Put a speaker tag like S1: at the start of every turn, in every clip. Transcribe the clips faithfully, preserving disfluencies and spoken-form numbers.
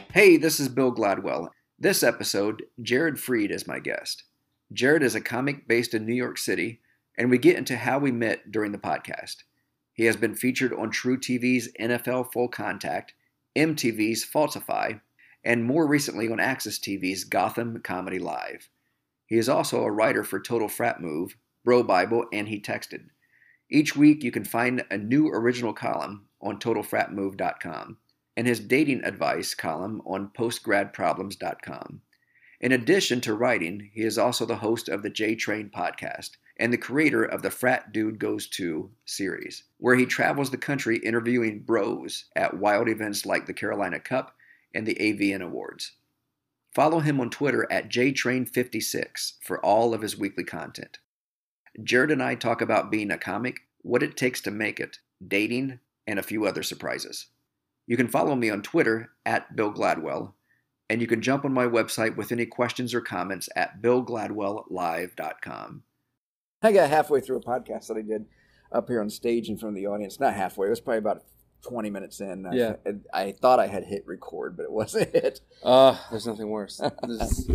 S1: Hey, this is Bill Gladwell. This episode, Jared Freed is my guest. Jared is a comic based in New York City, and we get into how we met during the podcast. He has been featured on True T V's N F L Full Contact, M T V's Falsify, and more recently on Access T V's Gotham Comedy Live. He is also a writer for Total Frat Move, Bro Bible, and He Texted. Each week you can find a new original column on total frat move dot com. and his dating advice column on post grad problems dot com. In addition to writing, he is also the host of the J Train podcast and the creator of the Frat Dude Goes To series, where he travels the country interviewing bros at wild events like the Carolina Cup and the A V N Awards. Follow him on Twitter at J Train fifty-six for all of his weekly content. Jared and I talk about being a comic, what it takes to make it, dating, and a few other surprises. You can follow me on Twitter at Bill Gladwell, and you can jump on my website with any questions or comments at bill gladwell live dot com. I got halfway through a podcast that I did up here on stage in front of the audience. Not halfway, it was probably about twenty minutes in.
S2: Yeah.
S1: I, I thought I had hit record, but it wasn't it.
S2: Uh, there's nothing worse. There's,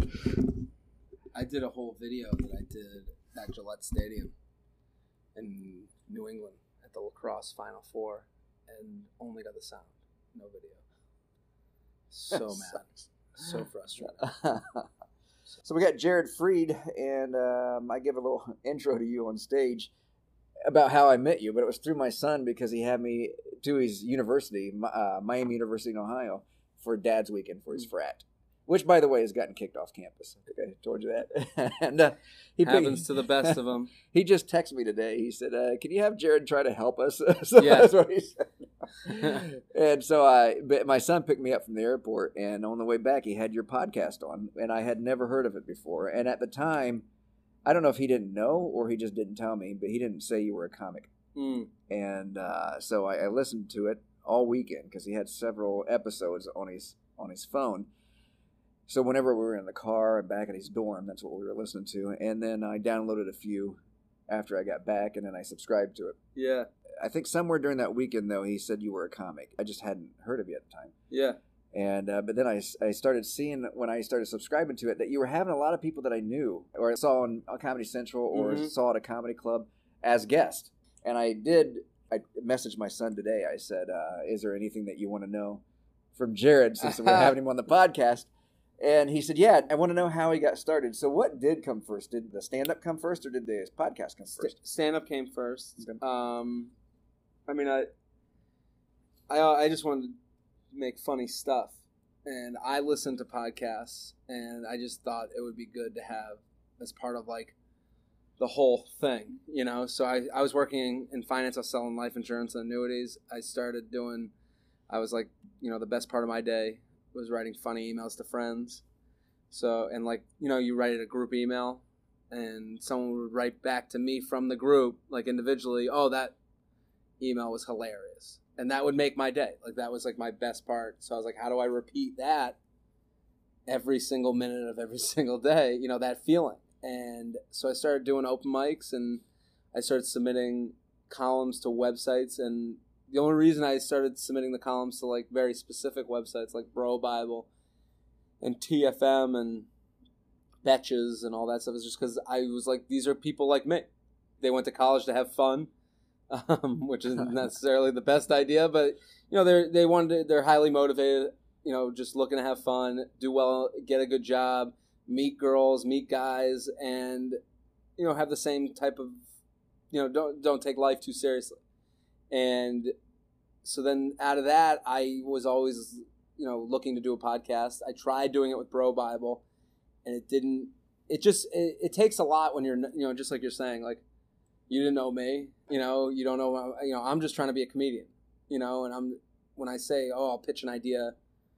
S2: I did a whole video that I did at Gillette Stadium in New England at the lacrosse Final Four and only got the sound. No video. So mad. So frustrated.
S1: So we got Jared Freed, and um, I give a little intro to you on stage about how I met you, but it was through my son because he had me to his university, uh, Miami University in Ohio, for Dad's Weekend for his frat. Which, by the way, has gotten kicked off campus. I think I told you that. and uh, he
S2: Happens
S1: picked,
S2: to the best of them.
S1: He just texted me today. He said, uh, can you have Jared try to help us? So
S2: Yeah.
S1: that's what he said. And so I, but my son picked me up from the airport, and on the way back, he had your podcast on, and I had never heard of it before. And at the time, I don't know if he didn't know or he just didn't tell me, but he didn't say you were a comic.
S2: Mm.
S1: And uh, so I, I listened to it all weekend because he had several episodes on his on his phone. So whenever we were in the car and back at his dorm, that's what we were listening to. And then I downloaded a few after I got back, and then I subscribed to it.
S2: Yeah.
S1: I think somewhere during that weekend, though, he said you were a comic. I just hadn't heard of you at the time.
S2: Yeah.
S1: And uh, but then I, I started seeing, when I started subscribing to it, that you were having a lot of people that I knew or I saw on Comedy Central or
S2: Mm-hmm.
S1: saw at a comedy club as guests. And I did, I messaged my son today. I said, uh, is there anything that you want to know from Jared since we're having him on the podcast? And he said, yeah, I want to know how he got started. So what did come first? Did the stand-up come first or did the podcast come first?
S2: Stand-up came first.
S1: Okay.
S2: Um, I mean, I, I, I just wanted to make funny stuff. And I listened to podcasts, and I just thought it would be good to have as part of, like, the whole thing, you know? So I, I was working in finance. I was selling life insurance and annuities. I started doing, I was like, you know, the best part of my day was writing funny emails to friends. So, and like, you know, you write a group email and someone would write back to me from the group, like individually, oh, that email was hilarious. And that would make my day. Like, that was like my best part. So I was like, how do I repeat that every single minute of every single day? You know, that feeling. And so I started doing open mics and I started submitting columns to websites. And the only reason I started submitting the columns to like very specific websites like Bro Bible and T F M and Betches and all that stuff is just because I was like, these are people like me. They went to college to have fun, um, which isn't necessarily the best idea, but you know, they're they wanted to, they're highly motivated. You know, just looking to have fun, do well, get a good job, meet girls, meet guys, and you know, have the same type of, you know, don't don't take life too seriously. And so then out of that, I was always, you know, looking to do a podcast. I tried doing it with Bro Bible, and it didn't, it just, it, it takes a lot when you're, you know, just like you're saying, like, you didn't know me, you know, you don't know, you know, I'm just trying to be a comedian, you know, and I'm, when I say, oh, I'll pitch an idea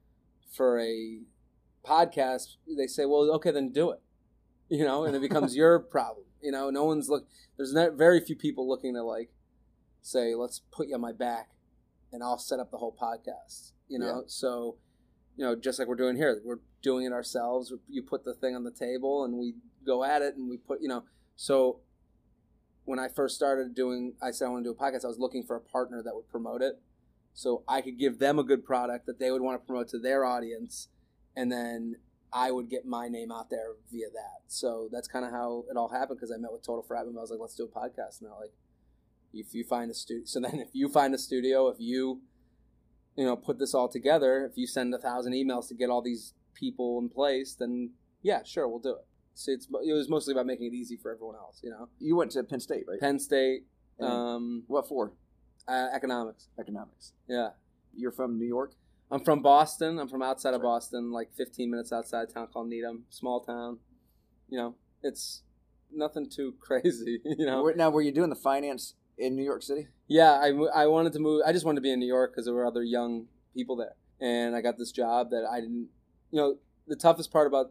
S2: for a podcast, they say, well, okay, then do it, you know, and it becomes your problem, you know, no one's look, there's not, very few people looking to like, say, let's put you on my back and I'll set up the whole podcast, you know? Yeah. So, you know, just like we're doing here, we're doing it ourselves. You put the thing on the table and we go at it and we put, you know, so when I first started doing, I said I want to do a podcast, I was looking for a partner that would promote it. so I could give them a good product that they would want to promote to their audience, and then I would get my name out there via that. So that's kind of how it all happened, because I met with Total Frat Move. I was like, let's do a podcast. And they're like, if you find a studio, so then if you find a studio, if you, you know, put this all together, if you send a thousand emails to get all these people in place, then yeah, sure, we'll do it. So it's, it was mostly about making it easy for everyone else, you know?
S3: You went to Penn State, right?
S2: Penn State.
S3: And
S2: Um,
S3: what for?
S2: uh, economics.
S3: Economics.
S2: Yeah.
S3: You're from New York?
S2: I'm from Boston. I'm from outside of
S3: Sorry.
S2: Boston, like fifteen minutes outside a town called Needham. Small town. You know, it's nothing too crazy, you know?
S3: Were- Now, were you doing the finance in New York City?
S2: Yeah, I, mo- I wanted to move. I just wanted to be in New York because there were other young people there. And I got this job that I didn't, you know, the toughest part about,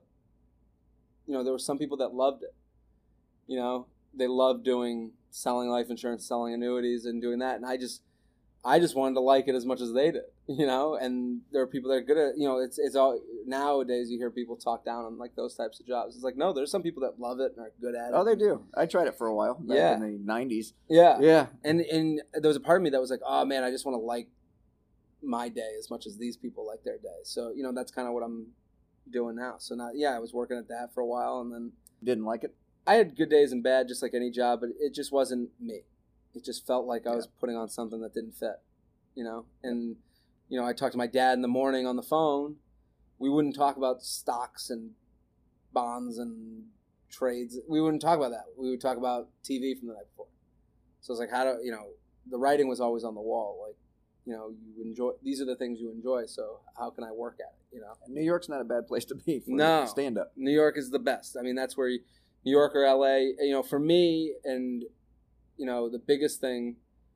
S2: you know, there were some people that loved it. You know, they loved doing, selling life insurance, selling annuities and doing that. And I just, I just wanted to like it as much as they did, you know, and there are people that are good at, you know, it's, it's all, nowadays you hear people talk down on like those types of jobs. It's like, no, there's some people that love it and are good at it.
S3: Oh, they do. I tried it for a while. Back
S2: Yeah.
S3: in the nineties.
S2: Yeah.
S3: Yeah.
S2: And and there was a part of me that was like, oh man, I just want to like my day as much as these people like their day. So, you know, that's kind of what I'm doing now. So now, yeah, I was working at that for a while, and then
S3: Didn't like it?
S2: I had good days and bad, just like any job, but it just wasn't me. It just felt like I was putting on something that didn't fit, you know? And, you know, I talked to my dad in the morning on the phone. We wouldn't talk about stocks and bonds and trades. We wouldn't talk about that. We would talk about T V from the night before. So it's like, how do, you know, the writing was always on the wall. Like, you know, you enjoy, these are the things you enjoy, so how can I work at it, you know?
S3: New York's not a bad place to be for
S2: No.
S3: stand-up.
S2: New York is the best. I mean, that's where you, New York or L A, you know, for me, and, you know, the biggest thing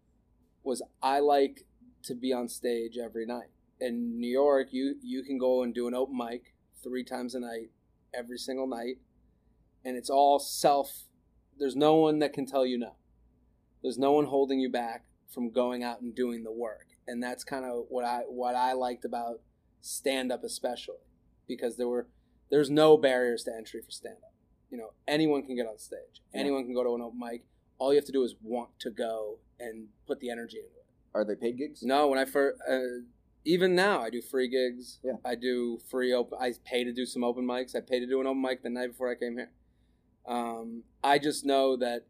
S2: was I like to be on stage every night. In New York, you, you can go and do an open mic three times a night, every single night, and it's all self. There's no one that can tell you no. There's no one holding you back from going out and doing the work. And that's kind of what I what I liked about stand-up especially, because there were there's no barriers to entry for stand-up. You know, anyone can get on stage.
S3: Yeah.
S2: Anyone can go to an open mic. All you have to do is want to go and put the energy into it.
S3: Are they paid gigs?
S2: No, when I first, uh, even now, I do free gigs.
S3: Yeah.
S2: I do free open. I pay to do some open mics. I pay to do an open mic the night before I came here. Um, I just know that,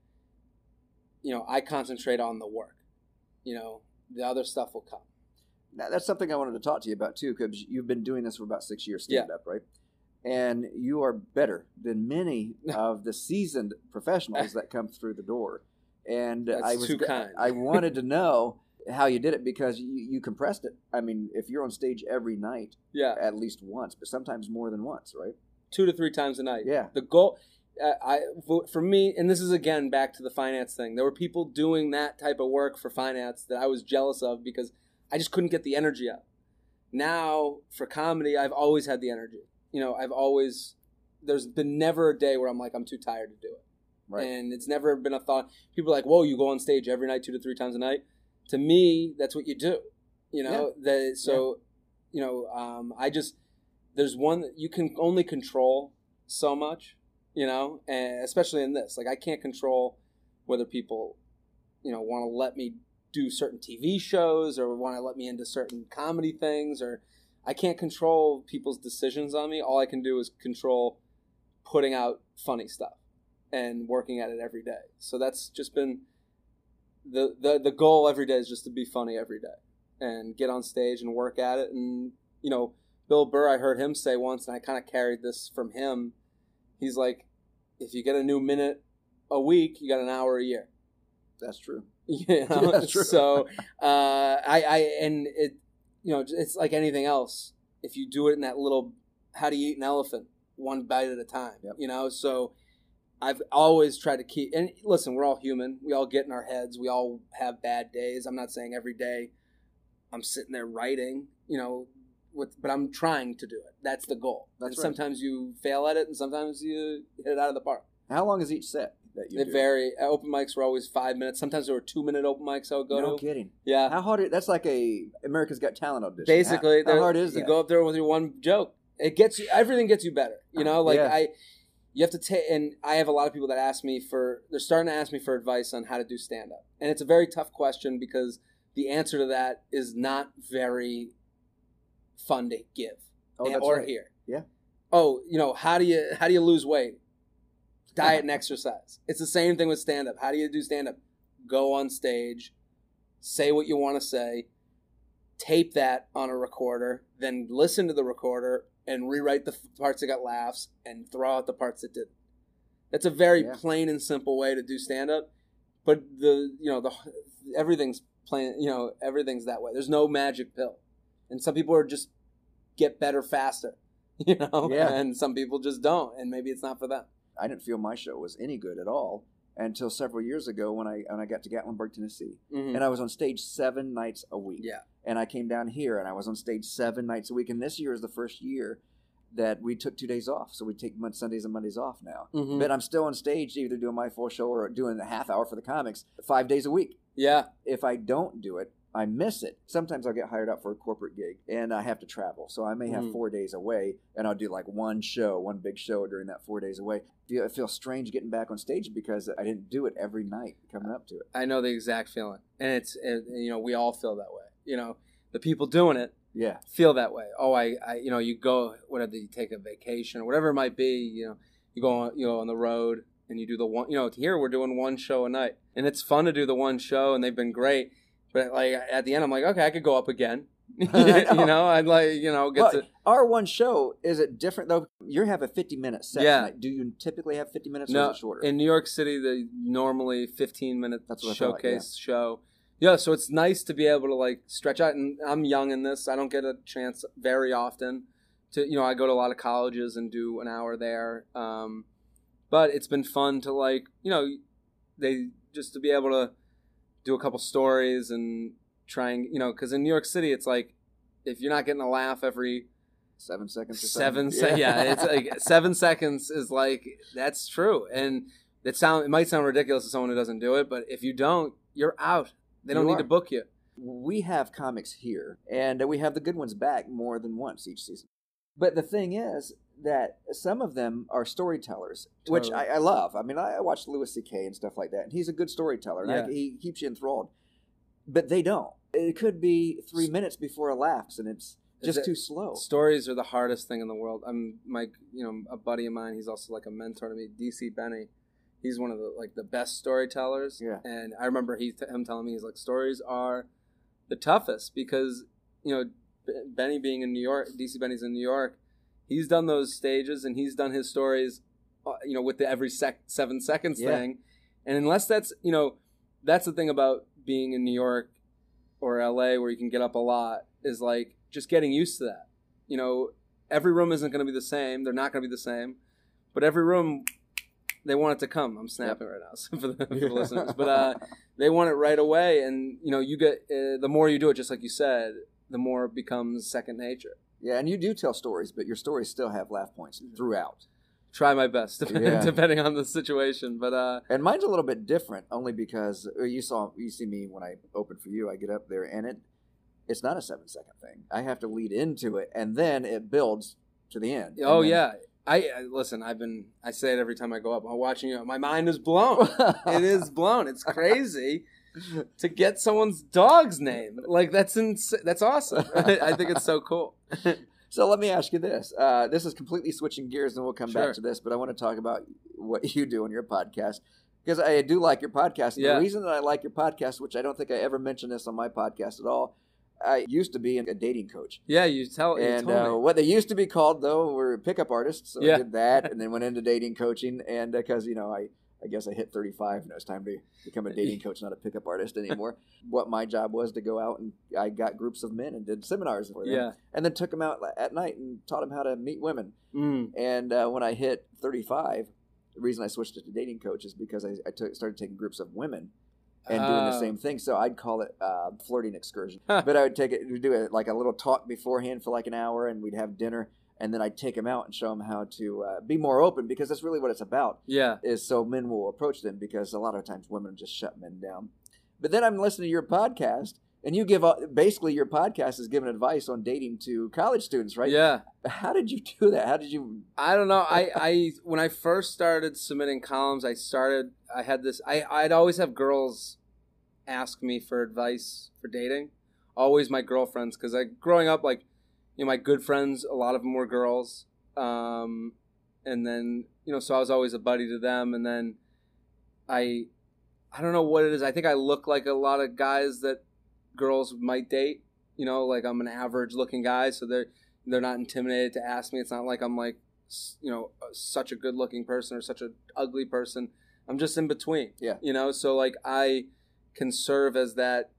S2: you know, I concentrate on the work. You know, the other stuff will come.
S3: Now, that's something I wanted to talk to you about, too, because you've been doing this for about six years stand-up, right? And you are better than many of the seasoned professionals that come through the door. And
S2: That's
S3: I was
S2: too kind.
S3: I wanted to know how you did it, because you, you compressed it. I mean, if you're on stage every night,
S2: Yeah.
S3: at least once, but sometimes more than once, right?
S2: Two to three times a night.
S3: Yeah.
S2: The goal, uh, I for me, and this is again back to the finance thing. There were people doing that type of work for finance that I was jealous of because I just couldn't get the energy out. Now for comedy, I've always had the energy. You know, I've always, there's been never a day where I'm like, I'm too tired to do it.
S3: Right.
S2: And it's never been a thought. People are like, whoa, you go on stage every night, two to three times a night. To me, that's what you do. You know, that so, you know, um, I just, there's one, you can only control so much, you know, and especially in this. Like, I can't control whether people, you know, want to let me do certain T V shows or want to let me into certain comedy things, or I can't control people's decisions on me. All I can do is control putting out funny stuff and working at it every day. So that's just been the, the, the goal every day is just to be funny every day and get on stage and work at it. And, you know, Bill Burr, I heard him say once, and I kind of carried this from him. He's like, if you get a new minute a week, you got an hour a year.
S3: That's true.
S2: You know?
S3: Yeah, that's true.
S2: So, uh, I, I, and it, you know, it's like anything else. If you do it in that little, how do you eat an elephant? One bite at a time,
S3: Yep.
S2: you know? So I've always tried to keep, and listen, we're all human. We all get in our heads. We all have bad days. I'm not saying every day I'm sitting there writing, you know, with, but I'm trying to do it. That's the goal.
S3: That's
S2: and
S3: right.
S2: Sometimes you fail at it, and sometimes you hit it out of the park.
S3: How long is each set that you
S2: They
S3: do?
S2: vary. Open mics were always five minutes. Sometimes there were two minute open mics I would go
S3: No
S2: to.
S3: kidding.
S2: Yeah.
S3: How hard? Is, that's like a America's Got Talent audition.
S2: Basically,
S3: how, how
S2: there-
S3: hard is
S2: you
S3: that?
S2: go up there with your one joke. It gets you. Everything gets you better. You know, like
S3: Yeah.
S2: I, you have to take. And I have a lot of people that ask me for. They're starting to ask me for advice on how to do stand up, and it's a very tough question because the answer to that is not very fun to give
S3: Oh,
S2: and-
S3: that's
S2: or
S3: right.
S2: hear.
S3: Yeah.
S2: Oh, you know, how do you how do you lose weight? Diet and exercise. It's the same thing with stand-up. How do you do stand-up? Go on stage, say what you want to say, tape that on a recorder, then listen to the recorder and rewrite the parts that got laughs and throw out the parts that didn't. That's a very
S3: Yeah.
S2: plain and simple way to do stand-up, but the you know the everything's plain. You know everything's that way. There's no magic pill, and some people are just get better faster. You know,
S3: Yeah.
S2: and some people just don't, and maybe it's not for them.
S3: I didn't feel my show was any good at all until several years ago when I when I got to Gatlinburg, Tennessee,
S2: Mhm.
S3: and I was on stage seven nights a week.
S2: Yeah.
S3: And I came down here and I was on stage seven nights a week. And this year is the first year that we took two days off, so we take Mon- Sundays and Mondays off now.
S2: Mhm.
S3: But I'm still on stage, either doing my full show or doing the half hour for the comics, five days a week.
S2: Yeah.
S3: If I don't do it, I miss it. Sometimes I'll get hired out for a corporate gig and I have to travel. So I may have
S2: Mhm.
S3: four days away and I'll do like one show, one big show during that four days away. I feel strange getting back on stage because I didn't do it every night coming up to it.
S2: I know the exact feeling, and it's it, you know we all feel that way. You know, the people doing it
S3: Yeah.
S2: feel that way. Oh, I, I you know, you go whatever you take a vacation or whatever it might be. You know, you go on, you know on the road and you do the one. You know, here we're doing one show a night, and it's fun to do the one show, and they've been great. But like at the end, I'm like, okay, I could go up again. you know, I'd like you know get
S3: But
S2: to.
S3: our one show, is it different though? You have a fifty minute set
S2: Yeah.
S3: tonight. Do you typically have fifty minutes or
S2: No,
S3: is it shorter?
S2: in New York City, the normally fifteen minute
S3: That's what I thought,
S2: showcase show. Yeah, so it's nice to be able to like stretch out. And I'm young in this; I don't get a chance very often to. You know, I go to a lot of colleges and do an hour there. Um, but it's been fun to like, you know, they just to be able to do a couple stories and try and you know, because in New York City, it's like if you're not getting a laugh every
S3: Seven seconds or
S2: seven
S3: something?
S2: se- yeah. it's like seven seconds is like that's true, and it sound it might sound ridiculous to someone who doesn't do it, but if you don't, you're out. They don't
S3: You
S2: need
S3: are.
S2: to book you.
S3: We have comics here, and we have the good ones back more than once each season. But the thing is that some of them are storytellers, which
S2: Totally.
S3: I, I love. I mean, I, I watch Louis C K and stuff like that, and he's a good storyteller, and I,
S2: Yeah.
S3: he keeps you enthralled. But they don't. It could be three minutes before a laughs, and it's just
S2: Is it-
S3: too slow.
S2: Stories are the hardest thing in the world. I'm my you know a buddy of mine. He's also like a mentor to me, D C Benny. He's one of the like the best storytellers.
S3: Yeah.
S2: And I remember he him telling me he's like stories are the toughest because you know B- Benny being in New York, D C Benny's in New York. He's done those stages and he's done his stories, uh, you know, with the every sec- seven seconds
S3: Yeah.
S2: thing. And unless that's you know, that's the thing about being in New York or L A where you can get up a lot is like just getting used to that. You know, every room isn't going to be the same. They're not going to be the same, but every room they want it to come. I'm snapping right now so for, the, for the listeners, but uh, they want it right away. And you know, you get uh, the more you do it, just like you said, the more it becomes second nature.
S3: Yeah, and you do tell stories, but your stories still have laugh points throughout.
S2: Try my best, depending,
S3: Yeah.
S2: depending on the situation. But uh,
S3: And mine's a little bit different, only because uh, you saw you see me when I open for you. I get up there, and it it's not a seven second thing. I have to lead into it, and then it builds to the end. And
S2: oh
S3: then-
S2: yeah, I, I listen. I've been. I say it every time I go up. I'm watching you. My mind is blown. It is blown. It's crazy to get someone's dog's name. Like that's ins- That's awesome. I think it's so cool.
S3: So let me ask you this. Uh, this is completely switching gears, and we'll come
S2: Sure.
S3: back to this. But I want to talk about what you do on your podcast, because I do like your podcast. And
S2: Yeah.
S3: The reason that I like your podcast, which I don't think I ever mentioned this on my podcast at all, I used to be a dating coach.
S2: Yeah, you tell. You
S3: And
S2: told
S3: uh,
S2: me.
S3: what they used to be called, though, were pickup artists. So
S2: Yeah.
S3: I did that, and then went into dating coaching. And because, you know, I, I guess I hit thirty-five, and it was time to become a dating coach, not a pickup artist anymore. What my job was to go out, and I got groups of men and did seminars for them.
S2: Yeah.
S3: And then took them out at night and taught them how to meet women.
S2: Mm.
S3: And uh, when I hit thirty-five, the reason I switched it to dating coach is because I, I took, started taking groups of women and doing the
S2: Oh.
S3: same thing. So I'd call it uh, flirting excursion. But I would take it, we'd do it like a little talk beforehand for like an hour, and we'd have dinner, and then I'd take them out and show them how to uh, be more open, because that's really what it's about.
S2: Yeah.
S3: Is so men will approach them, because a lot of times women just shut men down. But then I'm listening to your podcast, and you give uh, basically your podcast is giving advice on dating to college students, right?
S2: Yeah.
S3: How did you do that? How did you?
S2: I don't know. I, I when I first started submitting columns, I started. I had this. I I'd always have girls ask me for advice for dating. Always my girlfriends, because I growing up, like, you know, my good friends, a lot of them were girls. Um, and then, you know, so I was always a buddy to them. And then I, I don't know what it is. I think I look like a lot of guys that girls might date. You know, like I'm an average looking guy, so they're they're not intimidated to ask me. It's not like I'm like, you know, such a good looking person or such an ugly person. I'm just in between.
S3: Yeah.
S2: You know, so like I can serve as that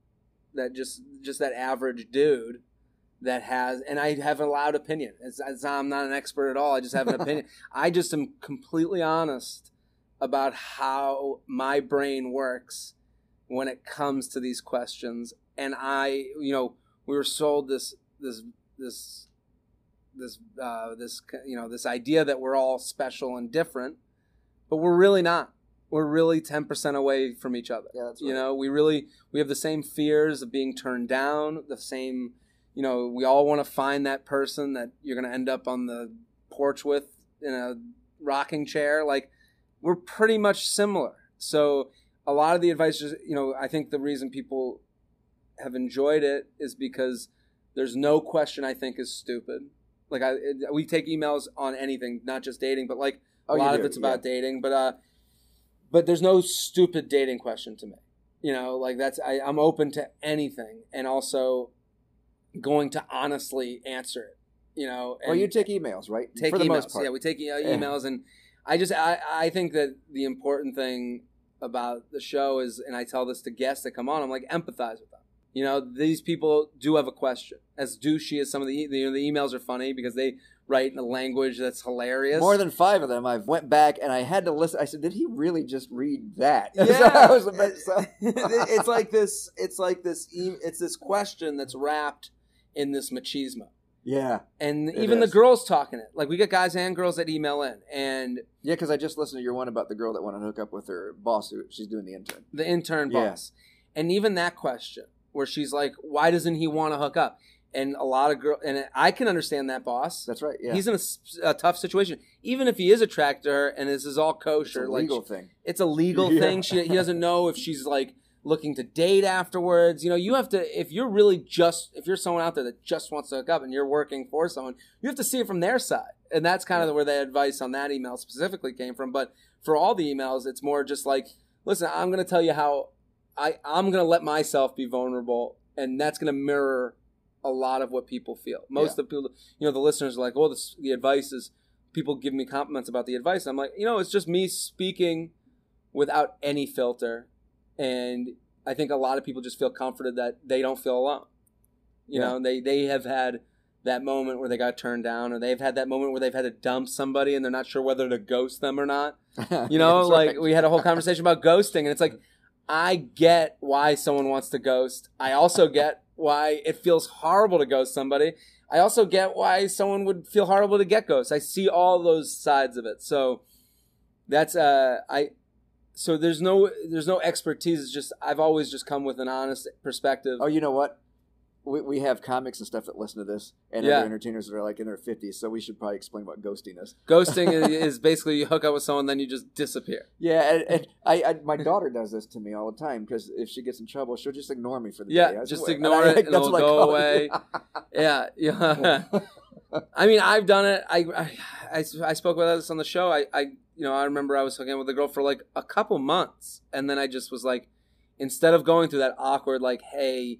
S2: that just just that average dude that has, and I have a loud opinion. It's, it's I'm not an expert at all. I just have an opinion. I just am completely honest about how my brain works when it comes to these questions. And I, you know, we were sold this, this, this, this, uh, this, you know, this idea that we're all special and different, but we're really not. We're really ten percent away from each other.
S3: Yeah, that's right.
S2: You know, we really, we have the same fears of being turned down, the same, you know, we all want to find that person that you're going to end up on the porch with in a rocking chair. Like, we're pretty much similar. So a lot of the advice is, you know, I think the reason people have enjoyed it is because there's no question I think is stupid. Like, I, it, we take emails on anything, not just dating, but like a
S3: Oh, you
S2: lot
S3: do,
S2: of it's about
S3: yeah.
S2: dating. But uh, but there's no stupid dating question to me. You know, like that's I, I'm open to anything, and also going to honestly answer it. You know, and
S3: Well, you take emails, right?
S2: take
S3: For the
S2: emails.
S3: most part.
S2: Yeah, we take e- emails, and I just I, I think that the important thing about the show is, and I tell this to guests that come on, I'm like, empathize with them. You know, these people do have a question. As douchey as some of the, you know, the emails are funny because they write in a language that's hilarious.
S3: More than five of them. I went back and I had to listen. I said, "Did he really just read that?"
S2: Yeah,
S3: So I was a bit, so.
S2: it's like this. It's like this. e- It's this question that's wrapped in this machismo.
S3: Yeah,
S2: And
S3: It
S2: even the
S3: is.
S2: girls talking it. Like, we get guys and girls that email in, and
S3: yeah. Because I just listened to your one about the girl that wanted to hook up with her boss. Who she's doing the intern.
S2: the intern
S3: Yeah.
S2: boss. And even that question where she's like, why doesn't he want to hook up? And a lot of girls, and I can understand that boss.
S3: That's right. Yeah,
S2: He's in a, s- a tough situation. Even if he is attracted to her and this is all
S3: it's
S2: kosher.
S3: a
S2: like,
S3: legal thing.
S2: It's a legal
S3: Yeah.
S2: thing. She, he doesn't know if she's like looking to date afterwards. You know, you have to, if you're really just, if you're someone out there that just wants to hook up and you're working for someone, you have to see it from their side. And that's kind of where the advice on that email specifically came from. But for all the emails, it's more just like, listen, I'm going to tell you how I, I'm going to let myself be vulnerable, and that's going to mirror a lot of what people feel. Most
S3: Yeah.
S2: of the people, you know, the listeners are like, oh, this, the advice is, people give me compliments about the advice. I'm like, you know, it's just me speaking without any filter. And I think a lot of people just feel comforted that they don't feel alone. You
S3: Yeah.
S2: know, they, they have had that moment where they got turned down, or they've had that moment where they've had to dump somebody and they're not sure whether to ghost them or not. You know,
S3: That's
S2: like
S3: right.
S2: we had a whole conversation about ghosting, and it's like, I get why someone wants to ghost. I also get why it feels horrible to ghost somebody. I also get why someone would feel horrible to get ghost. I see all those sides of it. So that's uh I so there's no there's no expertise. It's just I've always just come with an honest perspective.
S3: Oh, you know what? We we have comics and stuff that listen to this, and
S2: Yeah.
S3: other entertainers that are like in their fifties. So we should probably explain what ghosting is.
S2: Ghosting is, is basically you hook up with someone, then you just disappear.
S3: Yeah, and, and I, I my daughter does this to me all the time because if she gets in trouble, she'll just ignore me for the
S2: Yeah,
S3: day. I
S2: just
S3: swear.
S2: ignore
S3: I-
S2: it and
S3: that's
S2: it'll
S3: what I
S2: go
S3: call
S2: away.
S3: it.
S2: Yeah, yeah. I mean, I've done it. I, I, I, I spoke about this on the show. I, I, you know, I remember I was hooking up with a girl for like a couple months, and then I just was like, instead of going through that awkward, like, hey,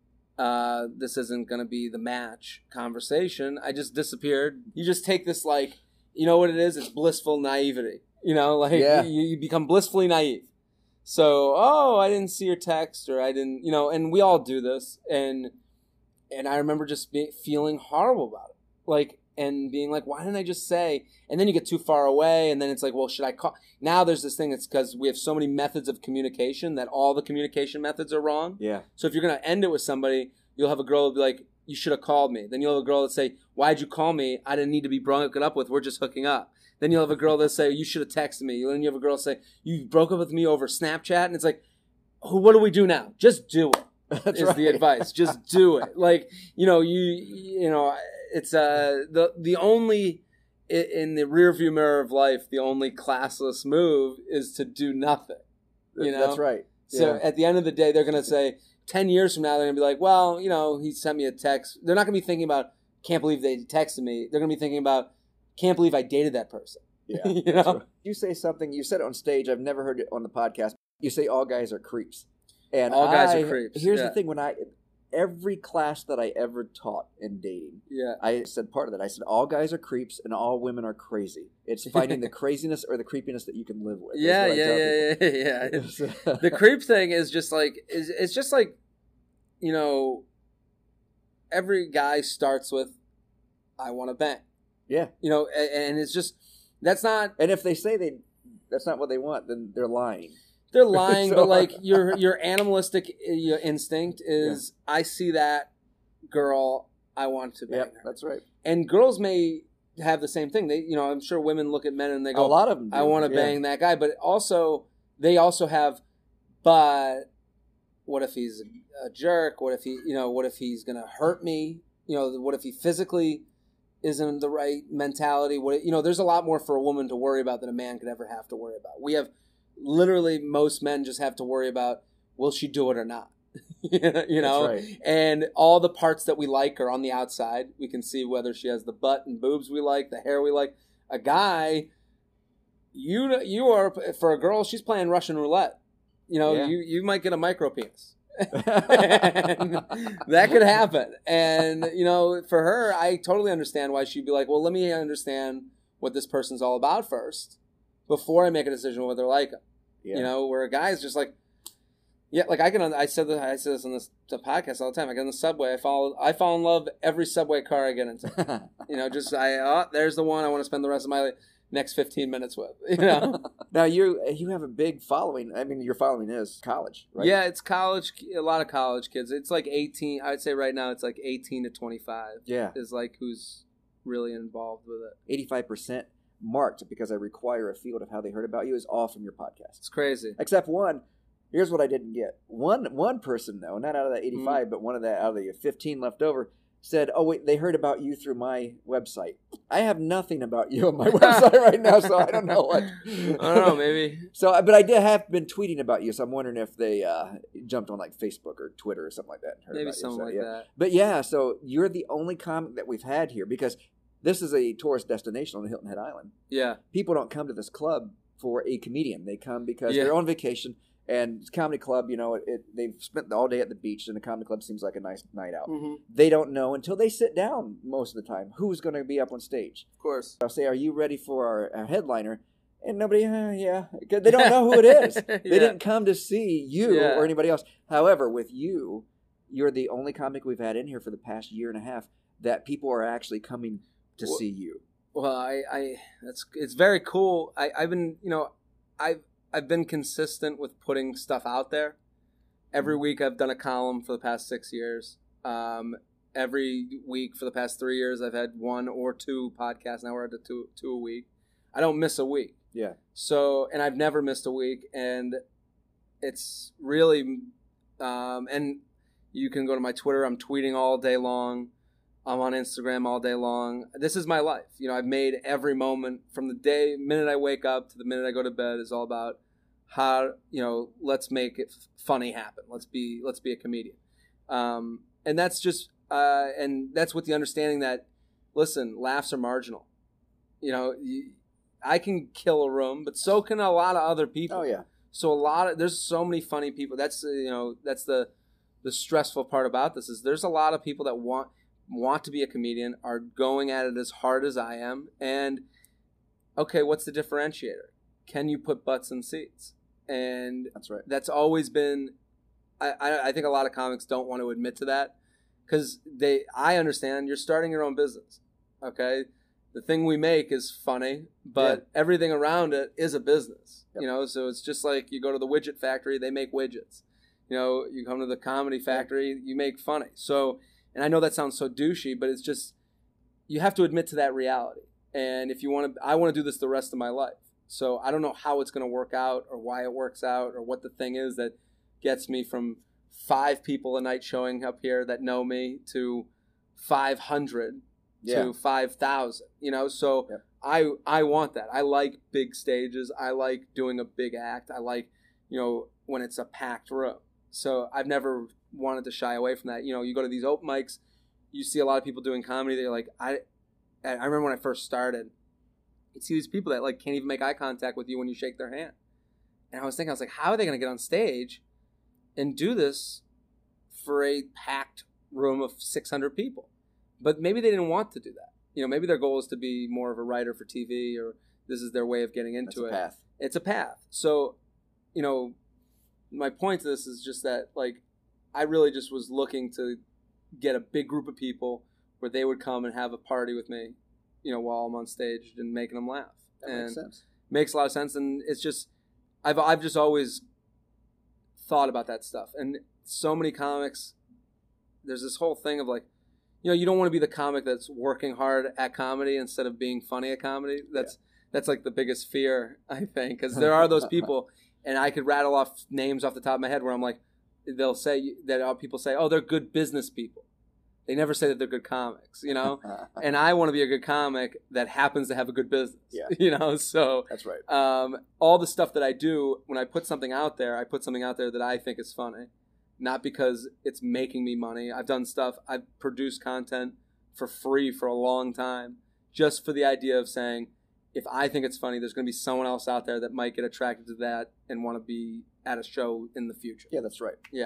S2: uh, this isn't going to be the match conversation, I just disappeared. You just take this, like, you know what it is? It's blissful naivety. You know, like,
S3: Yeah.
S2: you, you become blissfully naive. So, oh, I didn't see your text, or I didn't, you know, and we all do this. And and I remember just be, feeling horrible about it. Like, and being like, why didn't I just say? And then you get too far away, and then it's like, well, should I call? Now there's this thing that's because we have so many methods of communication that all the communication methods are wrong.
S3: Yeah.
S2: So if you're going to end it with somebody, you'll have a girl that'll be like, you should have called me. Then you'll have a girl that say, why'd you call me? I didn't need to be broken up with. We're just hooking up. Then you'll have a girl that say, you should have texted me. Then you have a girl say, you broke up with me over Snapchat. And it's like, oh, what do we do now? Just do it.
S3: That's
S2: is
S3: right.
S2: the advice. Just do it. Like, you know, you you know, it's uh the the only in the rearview mirror of life, the only classless move is to do nothing. You know,
S3: That's right.
S2: So
S3: Yeah.
S2: at the end of the day, they're going to say, ten years from now, they're going to be like, well, you know, he sent me a text. They're not going to be thinking about, can't believe they texted me. They're going to be thinking about, can't believe I dated that person.
S3: Yeah.
S2: you
S3: that's
S2: know?
S3: right. You say something, you said it on stage, I've never heard it on the podcast. You say all guys are creeps. And
S2: All guys
S3: I-
S2: are creeps.
S3: Here's
S2: yeah.
S3: the thing, when I, every class that I ever taught in dating,
S2: Yeah.
S3: I said part of that. I said all guys are creeps and all women are crazy. It's finding the craziness or the creepiness that you can live with. is
S2: Yeah,
S3: what I
S2: yeah,
S3: tell
S2: yeah,
S3: people.
S2: yeah, yeah, yeah. The creep thing is just like, is it's just like, you know, every guy starts with, I want to bang.
S3: Yeah.
S2: You know, and, and it's just, that's not,
S3: And if they say they that's not what they want, then they're lying.
S2: they're lying,
S3: So-
S2: but like your your animalistic uh, your instinct is, I see that girl, I want to bang
S3: Yep,
S2: her.
S3: that's right.
S2: And girls may have the same thing. They, you know, I'm sure women look at men and they
S3: A
S2: go,
S3: lot of them do.
S2: I want to
S3: yeah.
S2: bang that guy, but also they also have, but what if he's a jerk? What if he, you know, what if he's gonna hurt me? You know, what if he physically isn't the right mentality? What, you know, there's a lot more for a woman to worry about than a man could ever have to worry about. We have literally most men just have to worry about, will she do it or not? you know,
S3: That's right.
S2: and all the parts that we like are on the outside. We can see whether she has the butt and boobs we like, the hair we like. A guy, you you are, for a girl, she's playing Russian roulette. You know,
S3: Yeah.
S2: you you might get a micro penis. And that could happen. And you know, for her, I totally understand why she'd be like, well, let me understand what this person's all about first before I make a decision whether I like him.
S3: Yeah.
S2: You know, where a guy is just like, yeah, like I can. I said that I said this on this the podcast all the time. I get on the subway. I fall. I fall in love every subway car I get into. You know, just I. Oh, there's the one I want to spend the rest of my next fifteen minutes with. You know.
S3: Now you you have a big following. I mean, your following is college, right?
S2: Yeah, it's college. A lot of college kids. It's like eighteen. I'd say right now it's like eighteen to twenty-five.
S3: Yeah.
S2: Is like who's really involved with it.
S3: eighty-five percent marked because I require a field of how they heard about you is all from your podcast.
S2: It's crazy.
S3: Except one. Here's what I didn't get. One one person though, not out of that eighty-five,
S2: Mm.
S3: but one of that out of the fifteen left over, said, "Oh wait, they heard about you through my website." I have nothing about you on my website right now, so I don't know what.
S2: I don't know. Maybe.
S3: So, but I did have been tweeting about you, so I'm wondering if they uh, jumped on like Facebook or Twitter or something like that. And heard
S2: Maybe
S3: about you.
S2: something
S3: So,
S2: like
S3: yeah.
S2: that.
S3: But yeah, so you're the only comic that we've had here because this is a tourist destination on Hilton Head Island.
S2: Yeah.
S3: People don't come to this club for a comedian. They come because
S2: Yeah.
S3: they're on vacation. And comedy club, you know, it, it, they've spent all day at the beach, and the comedy club seems like a nice night out.
S2: Mm-hmm.
S3: They don't know until they sit down most of the time who's going to be up on stage.
S2: Of course.
S3: I'll say, "Are you ready for our, our headliner?" And nobody, uh, yeah, 'cause they don't know who it is. They
S2: Yeah.
S3: didn't come to see you
S2: Yeah.
S3: or anybody else. However, with you, you're the only comic we've had in here for the past year and a half that people are actually coming to
S2: Well-
S3: see you.
S2: Well, I, I that's it's very cool. I, I've been, you know, I've I've been consistent with putting stuff out there. Every week I've done a column for the past six years. Um, every week for the past three years I've had one or two podcasts. Now we're at the two two a week. I don't miss a week.
S3: Yeah.
S2: So, and I've never missed a week, and it's really, um, and you can go to my Twitter. I'm tweeting all day long. I'm on Instagram all day long. This is my life. You know, I've made every moment from the day, minute I wake up to the minute I go to bed is all about how, you know, let's make it funny happen. Let's be, let's be a comedian. Um, and that's just, uh, and that's with the understanding that, listen, laughs are marginal. You know, you, I can kill a room, but so can a lot of other people.
S3: Oh, yeah.
S2: So a lot of, there's so many funny people. That's, uh, you know, that's the, the stressful part about this is there's a lot of people that want, want to be a comedian, are going at it as hard as I am. And okay, what's the differentiator? Can you put butts in seats? And
S3: That's right.
S2: that's always been, I, I, I think a lot of comics don't want to admit to that because they, I understand you're starting your own business. Okay. The thing we make is funny, but
S3: Yeah.
S2: everything around it is a business,
S3: Yep.
S2: you know? So it's just like you go to the widget factory, they make widgets. You know, you come to the comedy factory, you make funny. So, and I know that sounds so douchey, but it's just, you have to admit to that reality. And if you want to, I want to do this the rest of my life. So I don't know how it's going to work out or why it works out or what the thing is that gets me from five people a night showing up here that know me to five hundred
S3: Yeah.
S2: to five thousand, you know? So
S3: Yep.
S2: I, I want that. I like big stages. I like doing a big act. I like, you know, when it's a packed room. So I've never wanted to shy away from that. You know, you go to these open mics, you see a lot of people doing comedy. They're like, I, I remember when I first started, you'd see these people that like can't even make eye contact with you when you shake their hand. And I was thinking, I was like, how are they going to get on stage and do this for a packed room of six hundred people? But maybe they didn't want to do that. You know, maybe their goal is to be more of a writer for T V, or this is their way of getting into
S3: That's
S2: it.
S3: a path.
S2: It's a path. So, you know, my point to this is just that, like, I really just was looking to get a big group of people where they would come and have a party with me, you know, while I'm on stage and making them laugh.
S3: That
S2: and
S3: makes sense.
S2: Makes a lot of sense. And it's just, I've I've just always thought about that stuff. And so many comics, there's this whole thing of like, you know, you don't want to be the comic that's working hard at comedy instead of being funny at comedy. That's yeah. that's like the biggest fear, I think, because there are those people, and I could rattle off names off the top of my head where I'm like, they'll say that people say, oh, they're good business people. They never say that they're good comics, you know? And I want to be a good comic that happens to have a good business,
S3: yeah.
S2: you know? So
S3: that's right.
S2: Um, all the stuff that I do, when I put something out there, I put something out there that I think is funny, not because it's making me money. I've done stuff, I've produced content for free for a long time, just for the idea of saying, if I think it's funny, there's going to be someone else out there that might get attracted to that and want to be at a show in the future.
S3: Yeah, that's right.
S2: Yeah.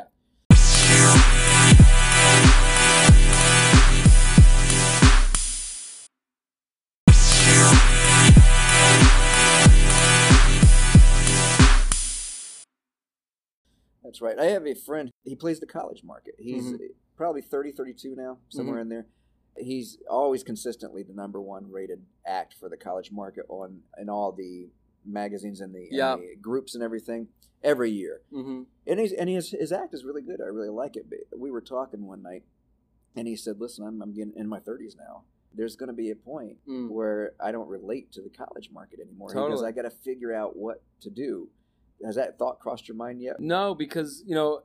S3: That's right. I have a friend, he plays the college market. He's mm-hmm. probably thirty, thirty-two now, somewhere mm-hmm. in there. He's always consistently the number one rated act for the college market on in all the magazines and the,
S2: yep.
S3: and the groups and everything every year.
S2: Mm-hmm.
S3: And, he's, and his, his act is really good. I really like it. But we were talking one night, and he said, listen, I'm, I'm getting in my thirties now. There's going to be a point
S2: mm.
S3: where I don't relate to the college market anymore.
S2: Totally.
S3: Because I got to figure out what to do. Has that thought crossed your mind yet?
S2: No, because, you know,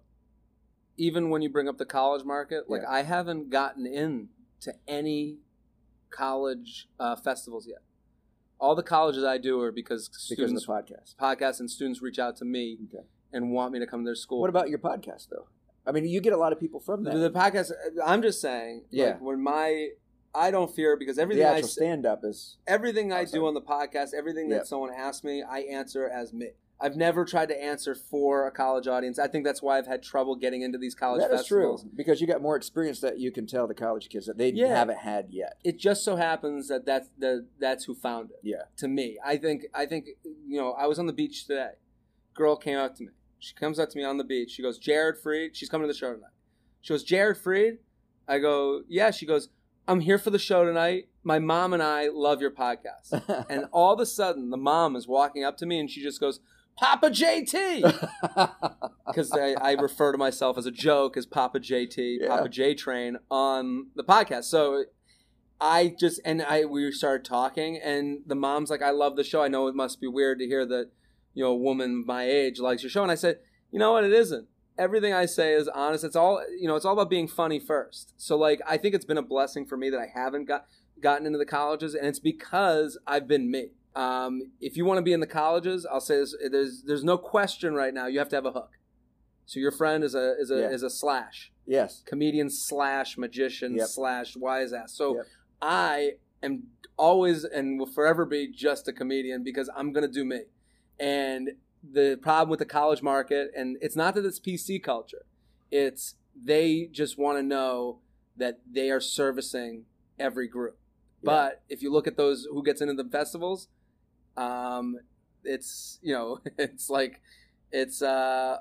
S2: even when you bring up the college market, like
S3: yeah.
S2: I haven't gotten in to any college uh, festivals yet. All the colleges I do are because,
S3: because
S2: students,
S3: of the podcast.
S2: Podcasts and students reach out to me
S3: okay.
S2: and want me to come to their school.
S3: What about your podcast, though? I mean, you get a lot of people from that.
S2: The, the podcast, I'm just saying,
S3: yeah.
S2: like, when my, I don't fear because everything
S3: the
S2: I
S3: actual stand-up is
S2: everything I
S3: outside.
S2: do on the podcast, everything that
S3: yep.
S2: someone asks me, I answer as me. I've never tried to answer for a college audience. I think that's why I've had trouble getting into these college
S3: that
S2: festivals.
S3: That is true, because you got more experience that you can tell the college kids that they
S2: yeah.
S3: haven't had yet.
S2: It just so happens that that's, the, that's who found it.
S3: Yeah.
S2: To me. I think, I think, you know, I was on the beach today. Girl came up to me. She comes up to me on the beach. She goes, Jared Freed. She's coming to the show tonight. She goes, Jared Freed? I go, yeah. She goes, I'm here for the show tonight. My mom and I love your podcast. And all of a sudden, the mom is walking up to me and she just goes, Papa J T, because I, I refer to myself as a joke as Papa J T, yeah. Papa J Train on the podcast. So I just and I we started talking, and the mom's like, "I love the show. I know it must be weird to hear that, you know, a woman my age likes your show." And I said, "You know what? It isn't. Everything I say is honest. It's all you know. It's all about being funny first. So like, I think it's been a blessing for me that I haven't got gotten into the colleges, and it's because I've been me." Um, if you want to be in the colleges, I'll say this, there's there's no question right now. You have to have a hook. So your friend is a is a
S3: yeah.
S2: is a slash.
S3: Yes.
S2: Comedian slash magician
S3: yep.
S2: slash wise ass. So
S3: yep.
S2: I am always and will forever be just a comedian because I'm gonna do me. And the problem with the college market, and it's not that it's P C culture, it's they just want to know that they are servicing every group. Yeah. But if you look at those who gets into the festivals, um, it's you know it's like it's uh,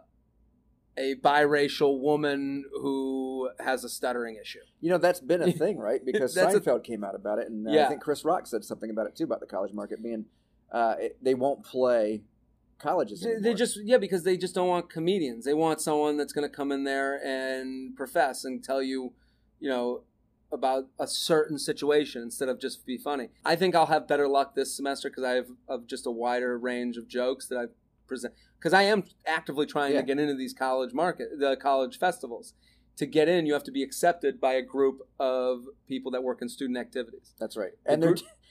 S2: a biracial woman who has a stuttering issue.
S3: You know that's been a thing, right? Because Seinfeld a, came out about it, and uh,
S2: yeah.
S3: I think Chris Rock said something about it too, about the college market being uh, it, they won't play colleges anymore.
S2: They just yeah because they just don't want comedians. They want someone that's going to come in there and profess and tell you, you know. about a certain situation instead of just be funny. I think I'll have better luck this semester because I have of just a wider range of jokes that I present. Because I am actively trying
S3: yeah.
S2: to get into these college market, the college festivals. To get in, you have to be accepted by a group of people that work in student activities.
S3: That's right.
S2: The
S3: And they're
S2: group,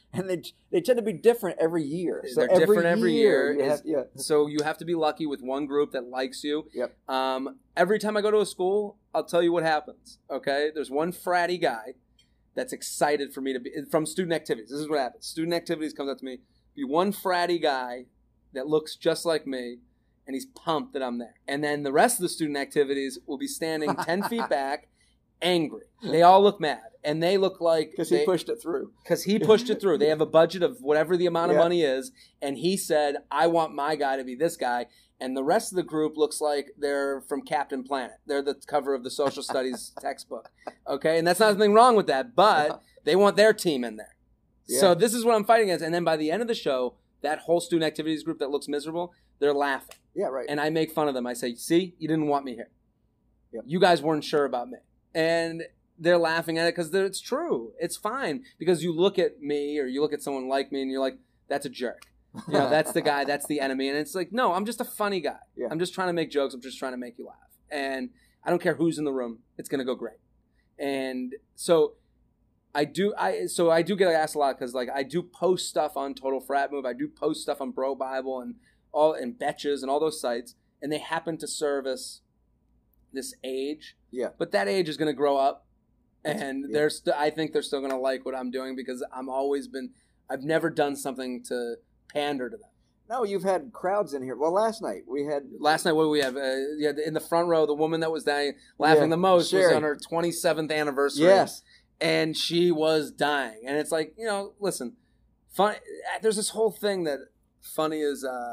S3: and they they tend to be different every year. So
S2: They're
S3: every
S2: different every year.
S3: year. You
S2: is-
S3: have- yeah.
S2: So you have to be lucky with one group that likes you.
S3: Yep.
S2: Um, every time I go to a school, I'll tell you what happens. Okay, there's one fratty guy that's excited for me to be from student activities. This is what happens. Student activities comes up to me. Be one fratty guy that looks just like me, and he's pumped that I'm there. And then the rest of the student activities will be standing ten feet back, angry. They all look mad, and they look like
S3: Because he
S2: they-
S3: pushed it through.
S2: because he pushed it through. They have a budget of whatever the amount of
S3: Yeah.
S2: money is, and he said, I want my guy to be this guy. And the rest of the group looks like they're from Captain Planet. They're the cover of the social studies textbook. Okay? And that's not nothing wrong with that, but they want their team in there.
S3: Yeah.
S2: So this is what I'm fighting against. And then by the end of the show, that whole student activities group that looks miserable, they're laughing.
S3: Yeah, right.
S2: And I make fun of them. I say, see, you didn't want me here.
S3: Yep.
S2: You guys weren't sure about me. And they're laughing at it because it's true. It's fine. Because you look at me or you look at someone like me and you're like, that's a jerk. You know, that's the guy, that's the enemy. And it's like, no, I'm just a funny guy.
S3: Yeah.
S2: I'm just trying to make jokes. I'm just trying to make you laugh. And I don't care who's in the room. It's going to go great. And so I do I so I do get asked a lot because like I do post stuff on Total Frat Move. I do post stuff on Bro Bible and all and Betches and all those sites. And they happen to service this age.
S3: Yeah.
S2: But that age is going to grow up. And
S3: Yeah.
S2: they're st- I think they're still going to like what I'm doing because I'm always been I've never done something to pander to them.
S3: No, you've had crowds in here. Well, last night we had.
S2: Last night, what do we have? Uh, yeah, in the front row, the woman that was dying, laughing
S3: Yeah,
S2: the most
S3: Sherry.
S2: was on her twenty-seventh anniversary.
S3: Yes.
S2: And she was dying. And it's like, you know, listen, fun. There's this whole thing that funny is uh,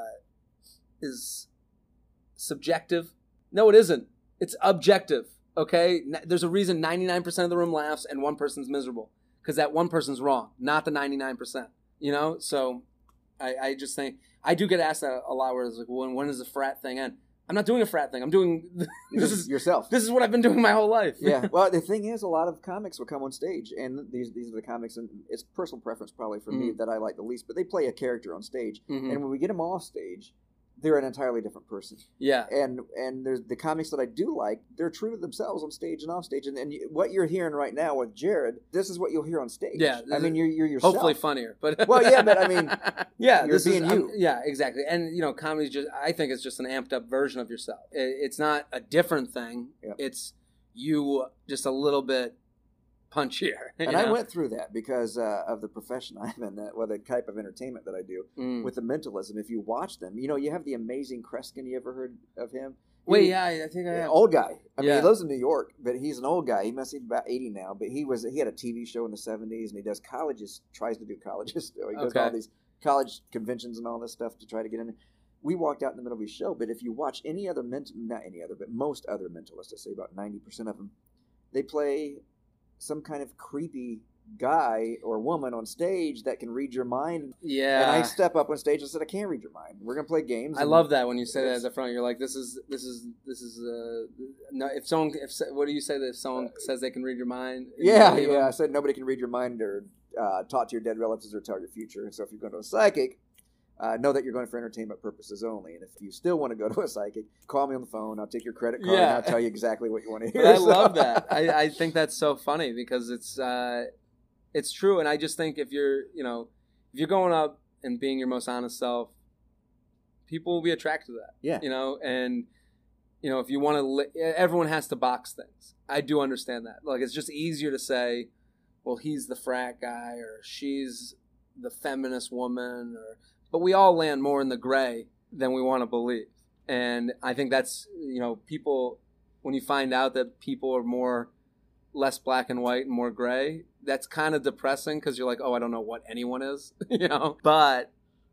S2: is subjective. No, it isn't. It's objective. Okay? N- There's a reason ninety-nine percent of the room laughs and one person's miserable. Because that one person's wrong, not the ninety-nine percent. You know? So I, I just think, I do get asked a, a lot where it's like, when, when does the frat thing end? I'm not doing a frat thing. I'm doing, this is
S3: yourself.
S2: this is what I've been doing my whole life.
S3: Yeah. Well, the thing is, a lot of comics will come on stage, and these these are the comics, and it's personal preference probably for me that I like the least, but they play a character on stage,
S2: Mhm.
S3: and when we get them off stage, they're an entirely different person.
S2: Yeah.
S3: And and there's the comics that I do like, they're true to themselves on stage and off stage. And, and you, what you're hearing right now with Jared, this is what you'll hear on stage.
S2: Yeah,
S3: I mean, you're, you're yourself.
S2: Hopefully funnier, but
S3: Well, yeah, but I mean,
S2: yeah,
S3: you're
S2: this
S3: being
S2: is,
S3: you.
S2: I'm- yeah, exactly. And you know, comedy just, I think it's just an amped up version of yourself. It, it's not a different thing.
S3: Yep.
S2: It's you just a little bit punchier.
S3: And
S2: you
S3: I
S2: know?
S3: went through that because uh, of the profession I'm in, that, well, the type of entertainment that I do.
S2: Mm.
S3: With the mentalism, if you watch them, you know, you have the amazing Kreskin. You ever heard of him?
S2: Wait,
S3: He-
S2: yeah, I think I
S3: Yeah,
S2: have.
S3: old guy. I mean,
S2: Yeah.
S3: he lives in New York, but he's an old guy. He must be about eighty now, but he was he had a T V show in the seventies, and he does colleges, tries to do colleges still. He goes to all
S2: Okay.
S3: these college conventions and all this stuff to try to get in. We walked out in the middle of his show, but if you watch any other mental, not any other, but most other mentalists, I say about ninety percent of them, they play some kind of creepy guy or woman on stage that can read your mind.
S2: Yeah.
S3: And I step up on stage and said, I can't read your mind. We're going to play games.
S2: I
S3: and-
S2: love that when you say that
S3: Yes.
S2: at the front. You're like, this is this is this is uh, no. If someone, if what do you say that if someone says they can read your mind? you
S3: Yeah,
S2: believe them?
S3: yeah. I said nobody can read your mind or uh, talk to your dead relatives or tell your future. So if you're going to a psychic, uh, know that you're going for entertainment purposes only. And if you still want to go to a psychic, call me on the phone. I'll take your credit card and
S2: Yeah.
S3: I'll tell you exactly what you want to hear.
S2: But I
S3: So-
S2: love that. I, I think that's so funny because it's uh, it's true, and I just think if you're you know if you're going up and being your most honest self, people will be attracted to that.
S3: Yeah.
S2: You know, and you know if you want to, li- everyone has to box things. I do understand that. Like it's just easier to say, well, he's the frat guy or she's the feminist woman, or but we all land more in the gray than we want to believe. And I think that's, you know, people, when you find out that people are more, less black and white and more gray, that's kind of depressing because you're like, oh, I don't know what anyone is, you know? But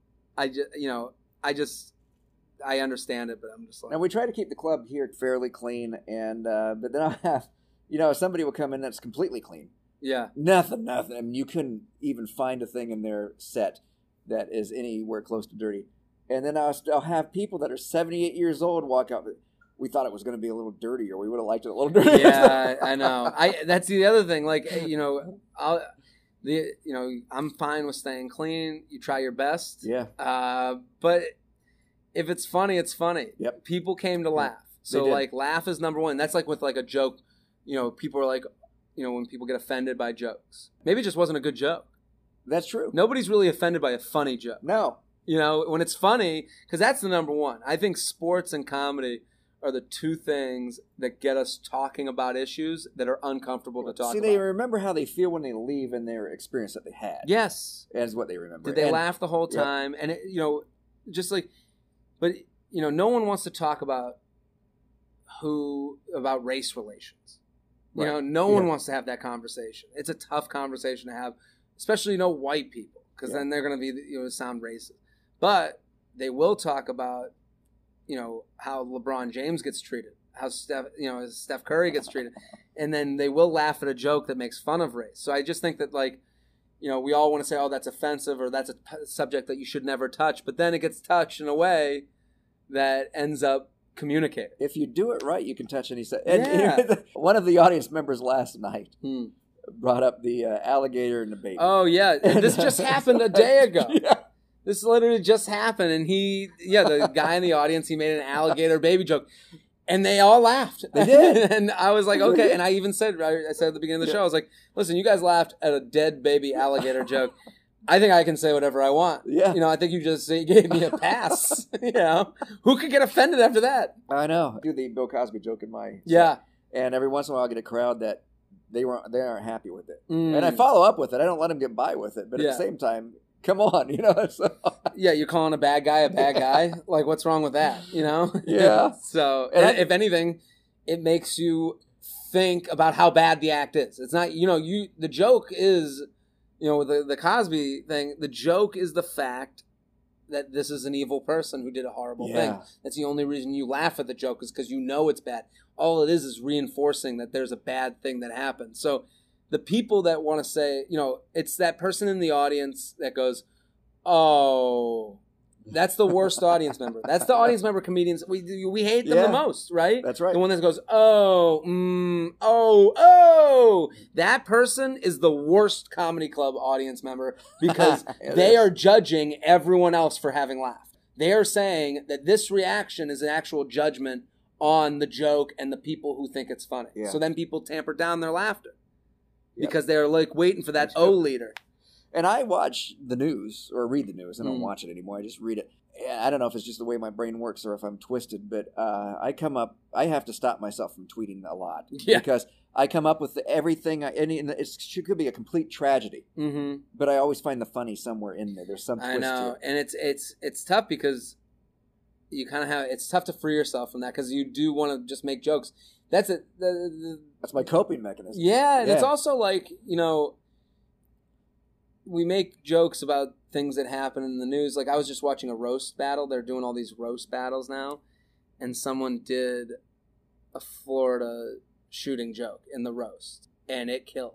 S2: I just, you know, I just, I understand it, but I'm just like.
S3: And we try to keep the club here fairly clean. And uh, but then I'll have, you know, somebody will come in that's completely clean.
S2: Yeah.
S3: Nothing, nothing. I mean, you couldn't even find a thing in their set that is anywhere close to dirty. And then I'll, I'll have people that are seventy-eight years old walk out. We thought it was going to be a little dirty, or we would have liked it a little dirty.
S2: Yeah, I know. I that's the other thing. Like, you know, I'll, the you know, I'm fine with staying clean. You try your best.
S3: Yeah.
S2: Uh, but if it's funny, it's funny.
S3: Yep.
S2: People came to laugh. So
S3: did.
S2: like, laugh is number one. That's like with like a joke. You know, people are like, you know, when people get offended by jokes, maybe it just wasn't a good joke.
S3: That's true.
S2: Nobody's really offended by a funny joke.
S3: No.
S2: You know, when it's funny, because that's the number one. I think sports and comedy are the two things that get us talking about issues that are uncomfortable to talk
S3: See,
S2: about.
S3: they remember how they feel when they leave and their experience that they had.
S2: Yes.
S3: Is what they remember.
S2: Did they
S3: and,
S2: laugh the whole time? Yep. And, it, you know, just like, but, you know, no one wants to talk about who, about race relations. You
S3: right.
S2: know, no one
S3: yeah.
S2: wants to have that conversation. It's a tough conversation to have, especially, you know, white people, because
S3: yeah.
S2: then they're going to be, you know, sound racist. But they will talk about, you know, how LeBron James gets treated, how Steph, you know, Steph Curry gets treated, and then they will laugh at a joke that makes fun of race. So I just think that, like, you know, we all want to say, oh, that's offensive, or that's a p- subject that you should never touch, but then it gets touched in a way that ends up communicating.
S3: If you do it right, you can touch any. Se- and,
S2: Yeah.
S3: and one of the audience members last night
S2: Hmm.
S3: brought up the uh, alligator and the baby.
S2: Oh yeah, this just happened a day ago.
S3: Yeah.
S2: This literally just happened, and he, yeah, the guy in the audience, he made an alligator baby joke, and they all laughed.
S3: They did.
S2: And I was like, okay. And I even said, I said at the beginning of the show, I was like, listen, you guys laughed at a dead baby alligator joke. I think I can say whatever I want.
S3: Yeah.
S2: You know, I think you just gave me a pass. You know, who could get offended after that?
S3: I know. I do the Bill Cosby joke in my
S2: Yeah.
S3: and every once in a while I get a crowd that they weren't they aren't happy with it,
S2: Mm.
S3: and I follow up with it. I don't let them get by with it, but
S2: Yeah.
S3: at the same time, come on, you know. So.
S2: Yeah, you're calling a bad guy a bad guy. Like, what's wrong with that? You know?
S3: Yeah.
S2: So,
S3: And I-
S2: if anything, it makes you think about how bad the act is. It's not, you know, you. The joke is, you know, the the Cosby thing. The joke is the fact that this is an evil person who did a horrible
S3: Yeah.
S2: thing. That's the only reason you laugh at the joke, is because you know it's bad. All it is is reinforcing that there's a bad thing that happened. So the people that want to say, you know, it's that person in the audience that goes, oh, that's the worst audience member. That's the audience member comedians. We we hate them
S3: Yeah.
S2: the most, right?
S3: That's right.
S2: The one that goes, oh, mm, oh, oh. That person is the worst comedy club audience member, because
S3: It
S2: they
S3: is.
S2: are judging everyone else for having laughed. They are saying that this reaction is an actual judgment on the joke and the people who think it's funny.
S3: Yeah.
S2: So then people tamper down their laughter
S3: Yep.
S2: because they're like waiting for that
S3: That's
S2: O
S3: good.
S2: leader.
S3: And I watch the news or read the news. I don't
S2: Mm.
S3: watch it anymore. I just read it. I don't know if it's just the way my brain works or if I'm twisted, but uh, I come up. I have to stop myself from tweeting a lot
S2: Yeah.
S3: because I come up with everything. I, and it's, it could be a complete tragedy,
S2: Mm-hmm.
S3: but I always find the funny somewhere in there. There's some twist
S2: I know,
S3: to it.
S2: and it's it's it's tough because you kind of have it's tough to free yourself from that, because you do want to just make jokes. That's it. The, the,
S3: That's my coping mechanism.
S2: yeah, and it's
S3: Yeah.
S2: also like, you know, we make jokes about things that happen in the news. Like, I was just watching a roast battle. They're doing all these roast battles now, and someone did a Florida shooting joke in the roast, and it killed.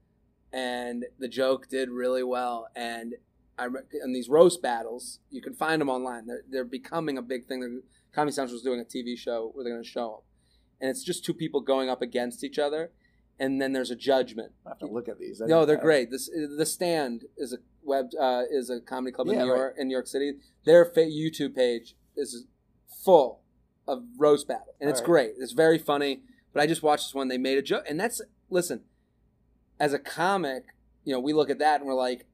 S2: And the joke did really well. And I in these roast battles, you can find them online. They're they're becoming a big thing. They're, Comedy Central is doing a T V show where they're going to show them, and it's just two people going up against each other, and then there's a judgment.
S3: I have to look at these. I
S2: No,
S3: didn't-
S2: they're
S3: I-
S2: great. This The Stand is a web uh, is a comedy club in
S3: Yeah,
S2: New
S3: right.
S2: York in New York City. Their fa- YouTube page is full of roast battle, and it's
S3: All right.
S2: great. It's very funny. But I just watched this one. They made a joke, and that's listen. As a comic, you know, we look at that and we're like,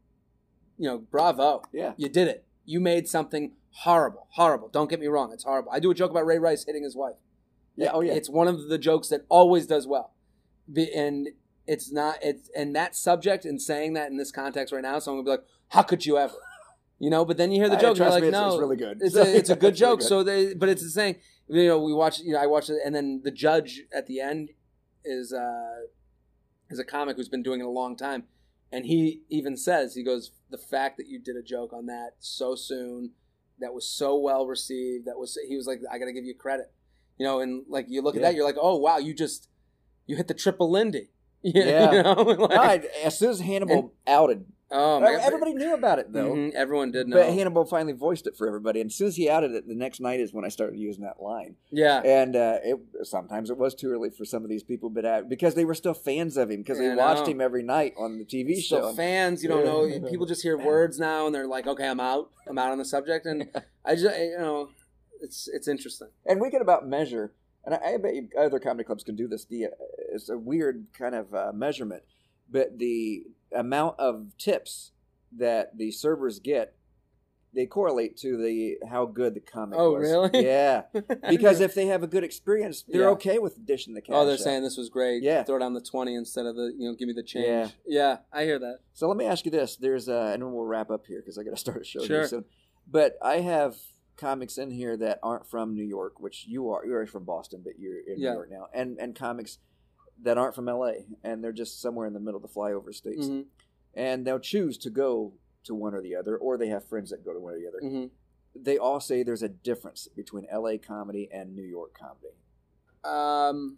S2: you know, bravo,
S3: Yeah.
S2: you did it. You made something horrible, horrible. Don't get me wrong, it's horrible. I do a joke about Ray Rice hitting his wife.
S3: Yeah. Oh, yeah.
S2: It's one of the jokes that always does well. Be- And it's not, it's, and that subject and saying that in this context right now, someone will be like, how could you ever? You know, but then you hear the
S3: I-
S2: joke, and you're
S3: trust
S2: like,
S3: me, it's-
S2: no,
S3: it's really good.
S2: It's a, it's a good
S3: It's really
S2: joke.
S3: good.
S2: So they, but it's the saying, you know, we watch, you know, I watched it, and then the judge at the end is, uh, is a comic who's been doing it a long time. And he even says, he goes, the fact that you did a joke on that so soon, that was so well received, that was, he was like, I got to give you credit. You know, and like you look at
S3: Yeah.
S2: that, you're like, oh, wow, you just, you hit the triple Lindy.
S3: Yeah.
S2: You know? Like,
S3: No, I- as soon as Hannibal
S2: And-
S3: outed,
S2: oh, man.
S3: everybody knew about it though.
S2: Mhm, everyone did know.
S3: But Hannibal finally voiced it for everybody, and as soon as he outed it, the next night is when I started using that line.
S2: Yeah.
S3: And uh, it sometimes it was too early for some of these people, but uh, because they were still fans of him, because they
S2: Yeah, I
S3: watched
S2: know.
S3: him every night on the T V show.
S2: So fans, you don't
S3: Yeah.
S2: know. People just hear words now, and they're like, "Okay, I'm out. I'm out on the subject." And I just, you know, it's it's interesting.
S3: And we could about measure, and I, I bet you other comedy clubs can do this. The uh, it's a weird kind of uh, measurement, but the amount of tips that the servers get, they correlate to the how good the comic
S2: Oh,
S3: was.
S2: really?
S3: Yeah. Because if they have a good experience, they're
S2: Yeah.
S3: okay with dishing the cash.
S2: Oh, they're
S3: out.
S2: saying this was great.
S3: Yeah.
S2: Throw down the twenty instead of the, you know, give me the change.
S3: Yeah.
S2: Yeah, I hear that.
S3: So let me ask you this: There's, uh, and then we'll wrap up here because I got to start a show
S2: Sure.
S3: here soon. But I have comics in here that aren't from New York, which you are. You're from Boston, but you're in
S2: Yeah.
S3: New York now, and and comics that aren't from L A, and they're just somewhere in the middle of the flyover states,
S2: Mm-hmm.
S3: and they'll choose to go to one or the other, or they have friends that go to one or the other.
S2: Mm-hmm.
S3: They all say there's a difference between L A comedy and New York comedy.
S2: Um.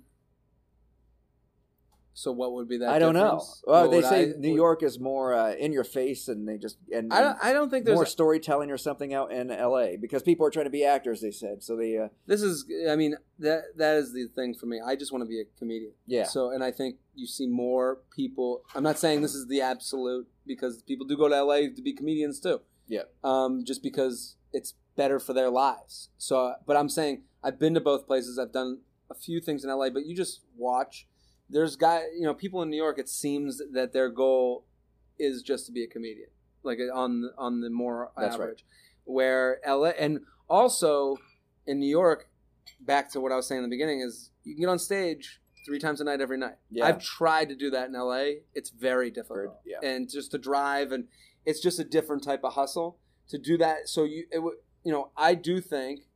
S2: So what would be that?
S3: I don't
S2: difference?
S3: know. Well,
S2: What
S3: they
S2: would
S3: say
S2: I-
S3: New
S2: would-
S3: York is more uh, in your face, and they just and
S2: I don't. I don't think there's.
S3: more
S2: A,
S3: storytelling or something out in L A because people are trying to be actors. They said so. They uh,
S2: this is. I mean, that that is the thing for me. I just want to be a comedian.
S3: yeah.
S2: So, and I think you see more people. I'm not saying this is the absolute because people do go to L A to be comedians too.
S3: Yeah.
S2: Um, just because it's better for their lives. So, but I'm saying I've been to both places. I've done a few things in L A, but you just watch. There's guy, you know, people in New York. It seems that their goal is just to be a comedian, like on on the more
S3: That's
S2: average.
S3: right.
S2: Where L A, and also in New York, back to what I was saying in the beginning, is you can get on stage three times a night every night.
S3: Yeah.
S2: I've tried to do that in L A. It's very difficult,
S3: Heard, yeah.
S2: and just to drive, and it's just a different type of hustle to do that. So you, it, would- you know, I do think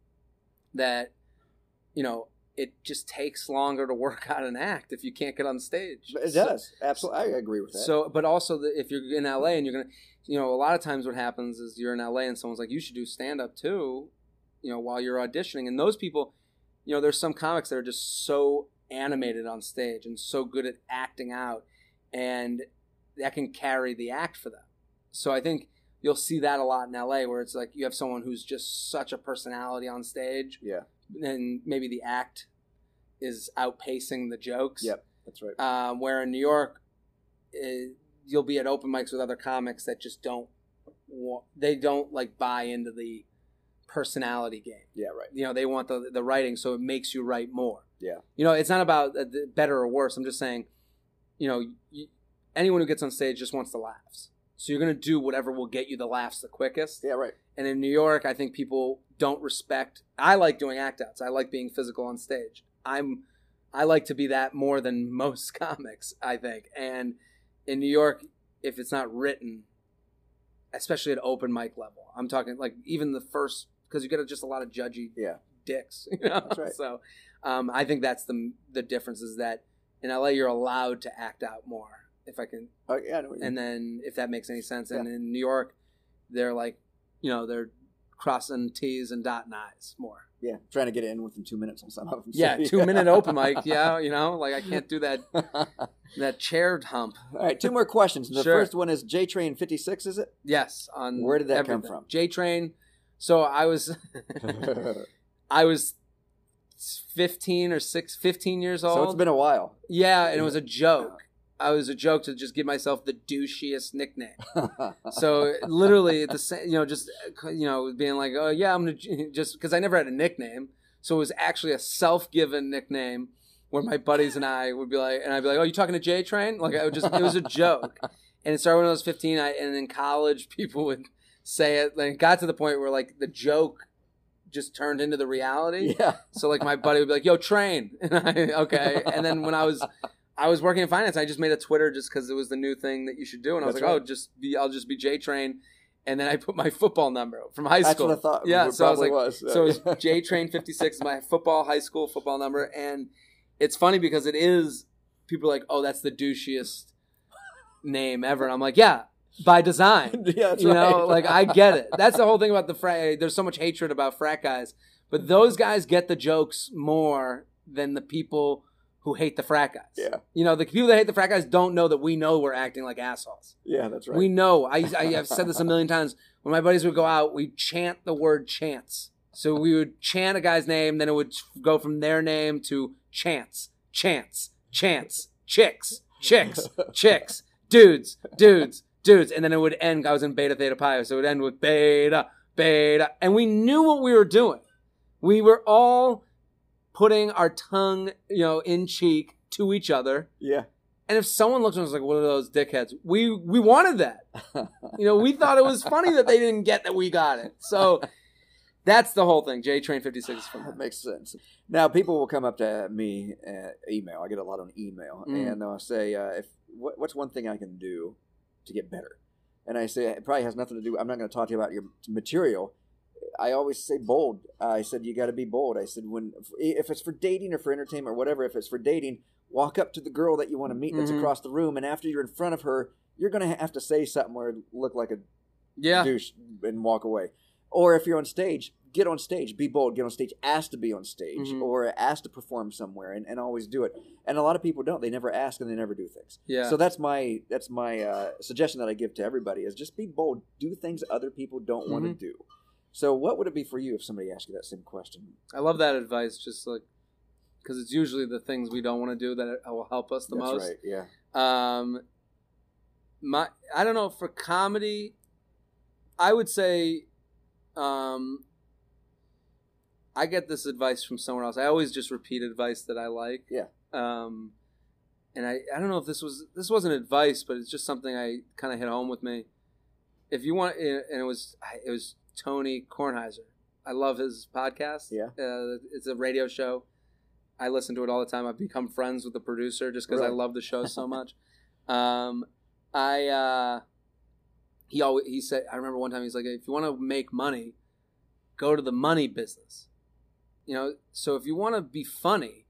S2: that, you know. It just takes longer to work out an act if you can't get on stage.
S3: It
S2: So-
S3: does. Absolutely. I agree with that.
S2: So, but also the, if you're in L A and you're gonna, you know, a lot of times what happens is you're in L A and someone's like, you should do stand up too, you know, while you're auditioning. And those people, you know, there's some comics that are just so animated on stage and so good at acting out, and that can carry the act for them. So I think you'll see that a lot in L A, where it's like you have someone who's just such a personality on stage,
S3: yeah.
S2: and maybe the act is outpacing the jokes.
S3: Yep. That's right.
S2: Um, where in New York, uh, you'll be at open mics with other comics that just don't, wa- they don't like buy into the personality game.
S3: Yeah. Right.
S2: You know, they want the the writing, so it makes you write more.
S3: Yeah.
S2: You know, it's not about uh, the better or worse. I'm just saying, you know, you, anyone who gets on stage just wants the laughs. So you're going to do whatever will get you the laughs the quickest.
S3: Yeah. Right.
S2: And in New York, I think people don't respect. I like doing act outs. I like being physical on stage. I'm, I like to be that more than most comics, I think. And in New York, if it's not written, especially at open mic level, I'm talking like even the first, because you get just a lot of judgy
S3: Yeah.
S2: dicks. You know?
S3: That's right.
S2: So um, I think that's the the difference is that in L A you're allowed to act out more. If I can,
S3: Oh, yeah. I know what you
S2: and
S3: mean.
S2: then if that makes any sense. And
S3: Yeah.
S2: in New York, they're like, you know, they're crossing T's and dotting I's more.
S3: Yeah. Trying to get it in within two minutes on some of them.
S2: Yeah,
S3: So,
S2: two minute open mic. Yeah, you know, like I can't do that that chair hump.
S3: All right. Two more questions. The
S2: Sure.
S3: first one is J Train fifty-six. Is it?
S2: Yes, on
S3: Where did that come
S2: everything.
S3: from?
S2: J Train. So I was, I was fifteen or six, fifteen years old.
S3: So it's been a while.
S2: Yeah, and it was a joke. I was a joke to just give myself the douchiest nickname. So literally, the same, you know, just you know, being like, oh yeah, I'm gonna just because I never had a nickname, so it was actually a self-given nickname where my buddies and I would be like, and I'd be like, oh, you talking to J Train? Like I would just, it was a joke, and it started when I was fifteen. I, and in college, people would say it. Like, it got to the point where like the joke just turned into the reality.
S3: Yeah.
S2: So like my buddy would be like, yo, Train, and I, okay, and then when I was I was working in finance. I just made a Twitter just because it was the new thing that you should do, and I was
S3: That's
S2: like,
S3: right.
S2: "Oh, just be, I'll just be J Train," and then I put my football number from high
S3: That's
S2: school.
S3: what I thought.
S2: Yeah,
S3: it
S2: so I was
S3: probably
S2: like,
S3: was.
S2: so it was J Train fifty-six, my football high school football number, and it's funny because it is. People are like, "Oh, that's the douchiest name ever," and I'm like, "Yeah, by design."
S3: yeah, that's
S2: You know,
S3: right.
S2: like I get it. That's the whole thing about the frat. There's so much hatred about frat guys, but those guys get the jokes more than the people who hate the frat guys.
S3: Yeah.
S2: You know, the people that hate the frat guys don't know that we know we're acting like assholes.
S3: Yeah, that's right.
S2: We know. I, I have said this a million times. When my buddies would go out, we'd chant the word chance. So we would chant a guy's name, then it would go from their name to chance, chance, chance, chicks, chicks, chicks, dudes, dudes, dudes. And then it would end, I was in Beta Theta Pi, so it would end with beta, beta. And we knew what we were doing. We were all putting our tongue, you know, in cheek to each other.
S3: yeah.
S2: And if someone looked at us like, what are those dickheads? We we wanted that. You know, we thought it was funny that they didn't get that we got it. So that's the whole thing. J Train fifty-six is from that.
S3: That makes sense. Now, people will come up to me, uh, email. I get a lot on email. Mm. And they'll say, uh, if what, what's one thing I can do to get better? And I say, it probably has nothing to do, I'm not going to talk to you about your material. I always say bold. I said, you got to be bold. I said, when if it's for dating or for entertainment or whatever, if it's for dating, walk up to the girl that you want to meet that's mm-hmm. across the room. And after you're in front of her, you're going to have to say something where it look like a
S2: yeah.
S3: douche and walk away. Or if you're on stage, get on stage. Be bold. Get on stage. Ask to be on stage mm-hmm. or ask to perform somewhere and, and always do it. And a lot of people don't. They never ask and they never do things.
S2: Yeah.
S3: So that's my that's my uh, suggestion that I give to everybody is just be bold. Do things other people don't mm-hmm. want to do. So what would it be for you if somebody asked you that same question?
S2: I love that advice, just like, because it's usually the things we don't want to do that will help us the
S3: That's
S2: most.
S3: Right, yeah.
S2: Um, my, I don't know, for comedy, I would say, um, I get this advice from somewhere else. I always just repeat advice that I like.
S3: Yeah.
S2: Um, and I, I don't know if this was, this wasn't advice, but it's just something I kind of hit home with me. If you want, and it was, it was, Tony Kornheiser. I love his podcast.
S3: Yeah.
S2: Uh, it's a radio show. I listen to it all the time. I've become friends with the producer just because
S3: really?
S2: I love the show so much. um, I uh, he always he said. I remember one time he's like, if you want to make money, go to the money business. You know, so if you want to be funny,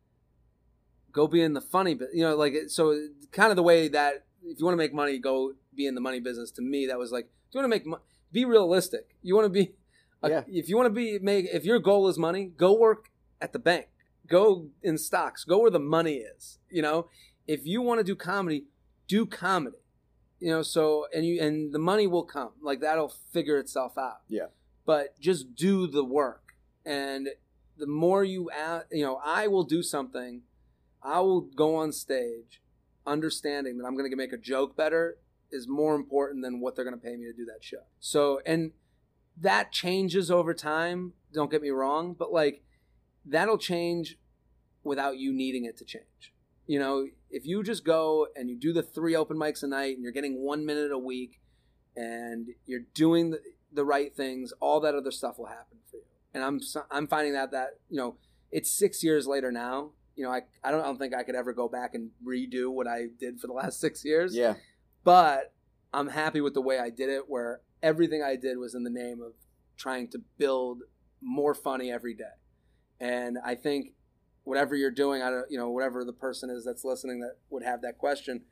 S2: go be in the funny business. You know, like so kind of the way that if you want to make money, go be in the money business. To me, that was like, if you want to make money. Be realistic. You want to be, a,
S3: yeah.
S2: if you want to be, make, if your goal is money, go work at the bank. Go in stocks. Go where the money is. You know, if you want to do comedy, do comedy. You know, so and you and the money will come. Like that'll figure itself out.
S3: Yeah.
S2: But just do the work, and the more you, add, you know, I will do something. I will go on stage, understanding that I'm going to make a joke better. Is more important than what they're going to pay me to do that show. So, and that changes over time. Don't get me wrong, but like that'll change without you needing it to change. You know, if you just go and you do the three open mics a night and you're getting one minute a week and you're doing the, the right things, all that other stuff will happen for you. And I'm, I'm finding that, that, you know, it's six years later now. You know, I, I don't, I don't think I could ever go back and redo what I did for the last six years.
S3: Yeah.
S2: But I'm happy with the way I did it, where everything I did was in the name of trying to build more funny every day. And I think whatever you're doing, I don't, you know, whatever the person is that's listening that would have that question,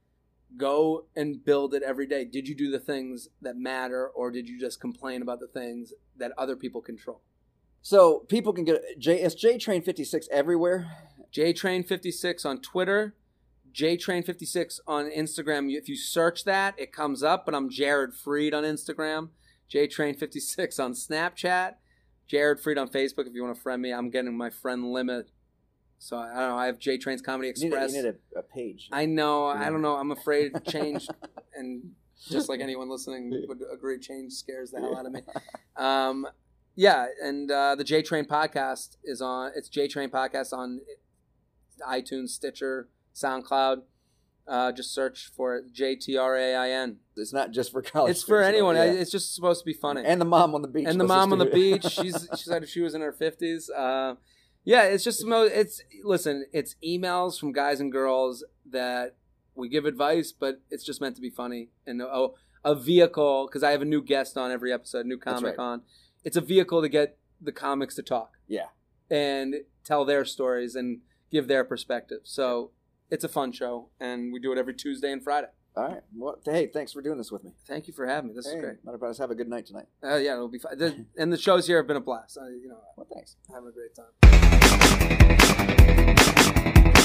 S2: go and build it every day. Did you do the things that matter, or did you just complain about the things that other people control?
S3: So people can get J. Is J Train fifty-six everywhere?
S2: J Train fifty-six on Twitter. J Train fifty-six on Instagram. If you search that, it comes up, but I'm Jared Freed on Instagram. J Train fifty-six on Snapchat. Jared Freed on Facebook if you want to friend me. I'm getting my friend limit. So, I don't know. I have J Train's Comedy Express.
S3: You need, you need a, a page.
S2: I know. Yeah. I don't know. I'm afraid change, and just like anyone listening would agree, change scares the hell out of me. Um, yeah, and uh, the J Train podcast is on. It's J Train podcast on iTunes, Stitcher, SoundCloud. Uh, just search for it, J T R A I N.
S3: It's not just for college.
S2: It's for anyone.
S3: Yeah.
S2: It's just supposed to be funny.
S3: And the mom on the beach.
S2: And the mom on the beach. She's she said she was in her fifties. Uh, yeah, it's just it's listen. It's emails from guys and girls that we give advice, but it's just meant to be funny and a, a vehicle. Because I have a new guest on every episode, new comic
S3: right.
S2: on. It's a vehicle to get the comics to talk.
S3: Yeah,
S2: and tell their stories and give their perspective. So. It's a fun show, and we do it every Tuesday and Friday.
S3: All right. Well, hey, thanks for doing this with me.
S2: Thank you for having me. This
S3: hey,
S2: is great.
S3: Not about us. Have a good night tonight.
S2: Uh, yeah, it'll be fun. The, and the shows here have been a blast. I, you know,
S3: well, thanks.
S2: Having a great time.